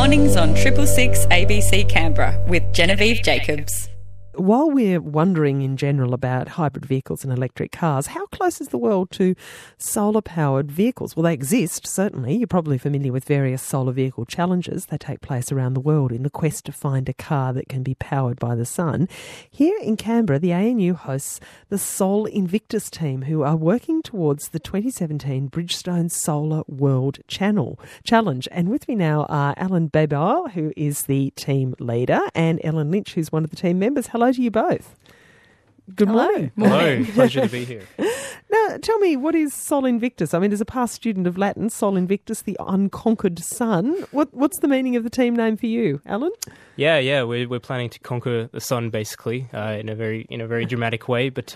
Mornings on 666 ABC Canberra with Genevieve Jacobs. While we're wondering in general about hybrid vehicles and electric cars, how close is the world to solar-powered vehicles? Well, they exist, certainly. You're probably familiar with various solar vehicle challenges. They take place around the world in the quest to find a car that can be powered by the sun. Here in Canberra, the ANU hosts the Sol Invictus team, who are working towards the 2017 Bridgestone Solar World Challenge. And with me now are Alan Bebar, who is the team leader, and Ellen Lynch, who's one of the team members. Hello to you both. Good morning. Hello, pleasure to be here. Now, tell me, what is Sol Invictus? I mean, as a past student of Latin, Sol Invictus, the unconquered sun. What's the meaning of the team name for you, Alan? Yeah, we're planning to conquer the sun, basically, in a very dramatic way. But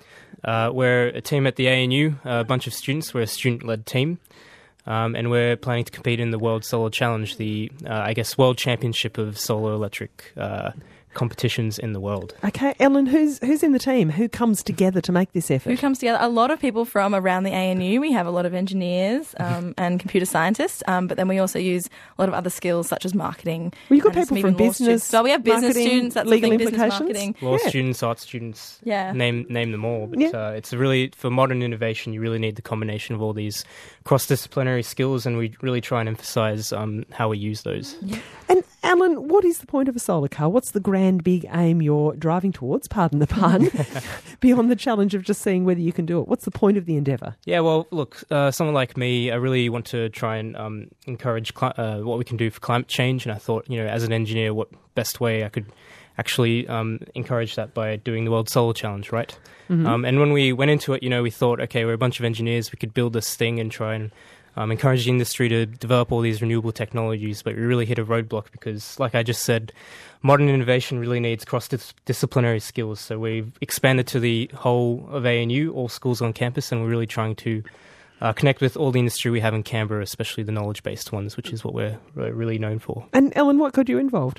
we're a team at the ANU, a bunch of students. We're a student-led team. And we're planning to compete in the World Solar Challenge, the, World Championship of Solar Electric competitions in the world. Okay, Ellen, who's in the team? Who comes together to make this effort? Who comes together? A lot of people from around the ANU. We have a lot of engineers and computer scientists, but then we also use a lot of other skills such as marketing. Well, you've got people from business, so we have business students, that's legal the thing, implications. Business marketing. Law students, art students, name them all. But it's really, for modern innovation, you really need the combination of all these cross-disciplinary skills, and we really try and emphasise how we use those. Yeah. And Alan, what is the point of a solar car? What's the grand big aim you're driving towards, pardon the pun, beyond the challenge of just seeing whether you can do it? What's the point of the endeavour? Yeah, well, look, someone like me, I really want to try and encourage what we can do for climate change, and I thought, as an engineer, what best way I could actually encourage that by doing the World Solar Challenge, right? Mm-hmm. And when we went into it, we thought, okay, we're a bunch of engineers, we could build this thing and try and encourage the industry to develop all these renewable technologies, but we really hit a roadblock because, like I just said, modern innovation really needs cross-disciplinary skills. So we've expanded to the whole of ANU, all schools on campus, and we're really trying to connect with all the industry we have in Canberra, especially the knowledge-based ones, which is what we're really known for. And Ellen, what got you involved?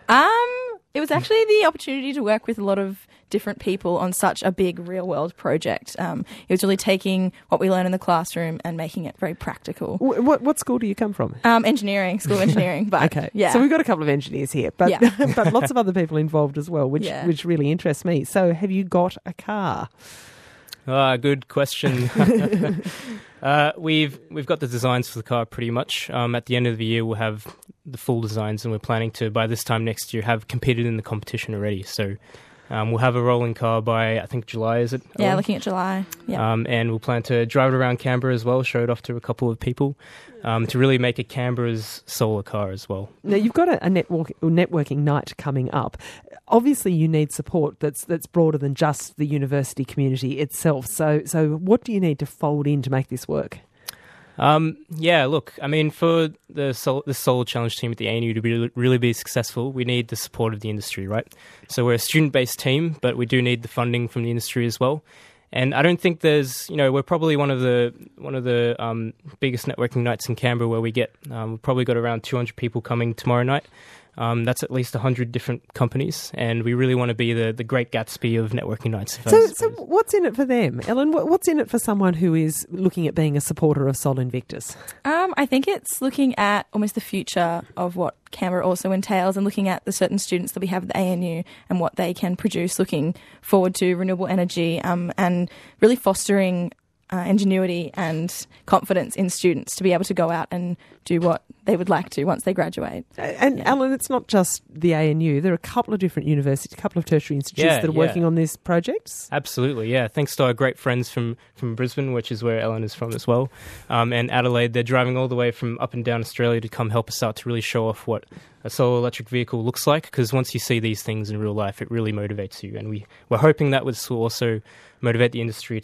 It was actually the opportunity to work with a lot of different people on such a big real-world project. It was really taking what we learn in the classroom and making it very practical. What school do you come from? Engineering, school of engineering. But, okay, yeah. So we've got a couple of engineers here, but but lots of other people involved as well, which really interests me. So have you got a car? Good question. We've got the designs for the car pretty much. At the end of the year, we'll have the full designs, and we're planning to, by this time next year, have competed in the competition already. So we'll have a rolling car by, I think, July, is it? Yeah, looking at July. Yeah. And we'll plan to drive it around Canberra as well, show it off to a couple of people, to really make it Canberra's solar car as well. Now, you've got a networking night coming up. Obviously, you need support that's broader than just the university community itself. So what do you need to fold in to make this work? Look, I mean, for the Solar Challenge team at the ANU to really be successful, we need the support of the industry, right? So we're a student-based team, but we do need the funding from the industry as well. And I don't think there's, we're probably one of the biggest networking nights in Canberra where we get, we've probably got around 200 people coming tomorrow night. That's at least 100 different companies, and we really want to be the Great Gatsby of networking nights. So what's in it for them, Ellen? What's in it for someone who is looking at being a supporter of Sol Invictus? I think it's looking at almost the future of what Canberra also entails and looking at the certain students that we have at the ANU and what they can produce, looking forward to renewable energy and really fostering ingenuity and confidence in students to be able to go out and do what they would like to once they graduate. And Alan, it's not just the ANU. There are a couple of different universities, a couple of tertiary institutes that are working on this project. Absolutely, yeah. Thanks to our great friends from Brisbane, which is where Ellen is from as well, and Adelaide. They're driving all the way from up and down Australia to come help us out to really show off what a solar electric vehicle looks like, because once you see these things in real life, it really motivates you. And we're hoping that this will also motivate the industry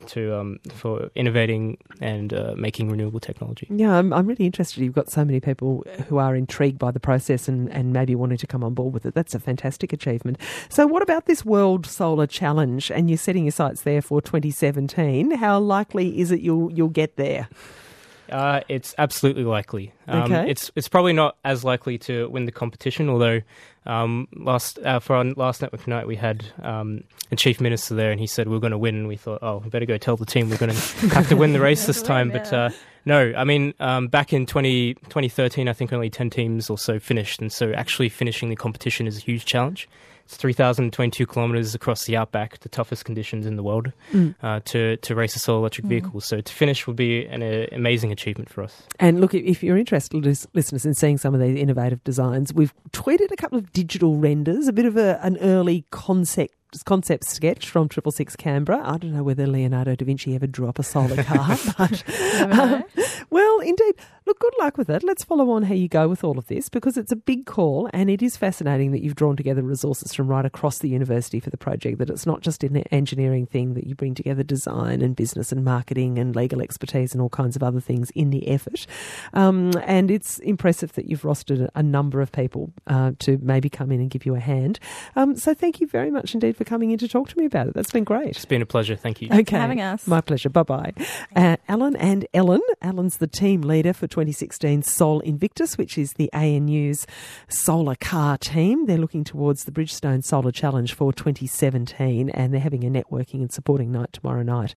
for innovating and making renewable technology. Yeah, I'm really interested. You've got so many people who are intrigued by the process and maybe wanting to come on board with it. That's a fantastic achievement. So what about this World Solar Challenge? And you're setting your sights there for 2017. How likely is it you'll get there? It's absolutely likely. Okay. It's probably not as likely to win the competition, although for our last Network Night we had a chief minister there, and he said we're going to win, and we thought, oh, we better go tell the team we're going to have to win the race this time. But no, I mean, back in 2013, I think only 10 teams or so finished, and so actually finishing the competition is a huge challenge. It's 3,022 kilometres across the outback, the toughest conditions in the world, to race a solar electric vehicle. So to finish would be an amazing achievement for us. And look, if you're interested, listeners, in seeing some of these innovative designs, we've tweeted a couple of digital renders, a bit of an early concept sketch from 666 Canberra. I don't know whether Leonardo da Vinci ever drew up a solar car, but well, indeed. Look, good luck with it. Let's follow on how you go with all of this, because it's a big call, and it is fascinating that you've drawn together resources from right across the university for the project, that it's not just an engineering thing, that you bring together design and business and marketing and legal expertise and all kinds of other things in the effort. And it's impressive that you've rostered a number of people to maybe come in and give you a hand. So thank you very much indeed for coming in to talk to me about it. That's been great. It's been a pleasure. Thank you. Okay. For having us. My pleasure. Bye-bye. Alan and Ellen. Alan's the team leader for 2016 Sol Invictus, which is the ANU's solar car team. They're looking towards the Bridgestone Solar Challenge for 2017, and they're having a networking and supporting night tomorrow night.